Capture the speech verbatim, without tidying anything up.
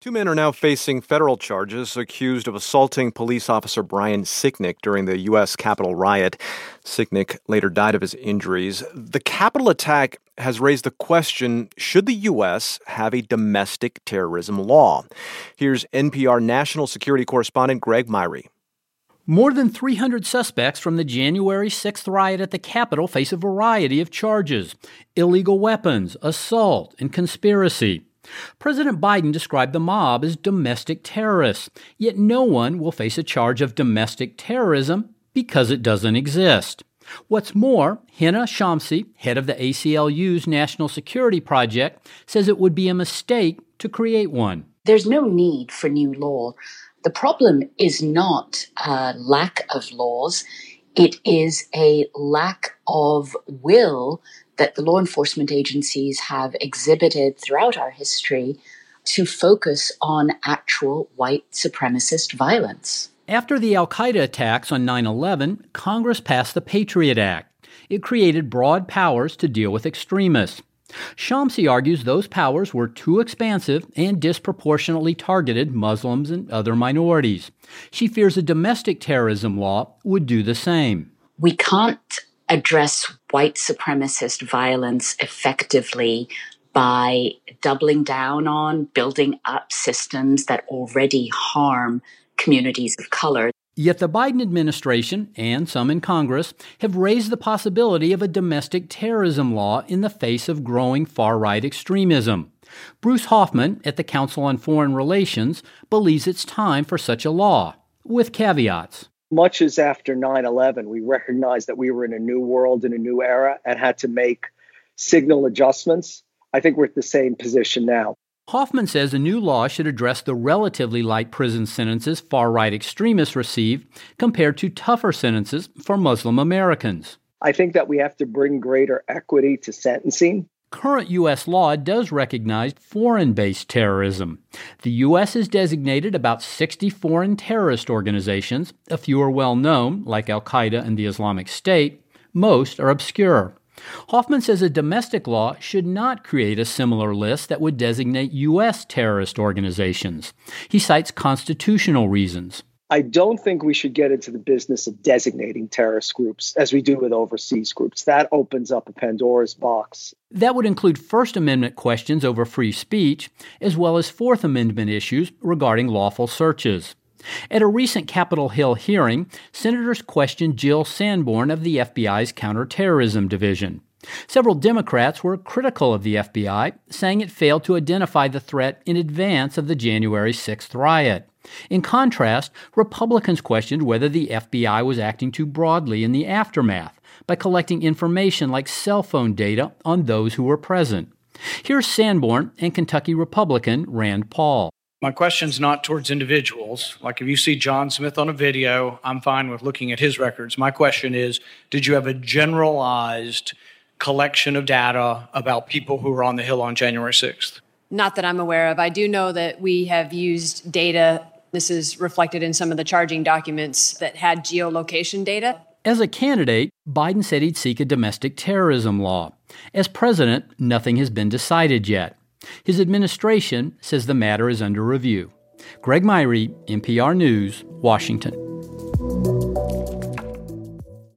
Two men are now facing federal charges accused of assaulting police officer Brian Sicknick during the U S Capitol riot. Sicknick later died of his injuries. The Capitol attack has raised the question, should the U S have a domestic terrorism law? Here's N P R national security correspondent Greg Myrie. More than three hundred suspects from the January sixth riot at the Capitol face a variety of charges: illegal weapons, assault, and conspiracy. President Biden described the mob as domestic terrorists, yet no one will face a charge of domestic terrorism because it doesn't exist. What's more, Hina Shamsi, head of the A C L U's National Security Project, says it would be a mistake to create one. There's no need for new law. The problem is not a lack of laws. It is a lack of will that the law enforcement agencies have exhibited throughout our history to focus on actual white supremacist violence. After the al-Qaeda attacks on nine eleven, Congress passed the Patriot Act. It created broad powers to deal with extremists. Shamsi argues those powers were too expansive and disproportionately targeted Muslims and other minorities. She fears a domestic terrorism law would do the same. We can't address white supremacist violence effectively by doubling down on building up systems that already harm communities of color. Yet the Biden administration and some in Congress have raised the possibility of a domestic terrorism law in the face of growing far-right extremism. Bruce Hoffman at the Council on Foreign Relations believes it's time for such a law, with caveats. Much as after nine eleven, we recognized that we were in a new world, in a new era, and had to make signal adjustments. I think we're at the same position now. Hoffman says a new law should address the relatively light prison sentences far-right extremists receive compared to tougher sentences for Muslim Americans. I think that we have to bring greater equity to sentencing. Current U S law does recognize foreign-based terrorism. The U S has designated about sixty foreign terrorist organizations. A few are well-known, like al-Qaeda and the Islamic State. Most are obscure. Hoffman says a domestic law should not create a similar list that would designate U S terrorist organizations. He cites constitutional reasons. I don't think we should get into the business of designating terrorist groups as we do with overseas groups. That opens up a Pandora's box. That would include First Amendment questions over free speech, as well as Fourth Amendment issues regarding lawful searches. At a recent Capitol Hill hearing, senators questioned Jill Sanborn of the F B I's Counterterrorism Division. Several Democrats were critical of the F B I, saying it failed to identify the threat in advance of the January sixth riot. In contrast, Republicans questioned whether the F B I was acting too broadly in the aftermath by collecting information like cell phone data on those who were present. Here's Sanborn and Kentucky Republican Rand Paul. My question's not towards individuals. Like if you see John Smith on a video, I'm fine with looking at his records. My question is, did you have a generalized collection of data about people who were on the Hill on January sixth? Not that I'm aware of. I do know that we have used data. This is reflected in some of the charging documents that had geolocation data. As a candidate, Biden said he'd seek a domestic terrorism law. As president, nothing has been decided yet. His administration says the matter is under review. Greg Myrie, N P R News, Washington.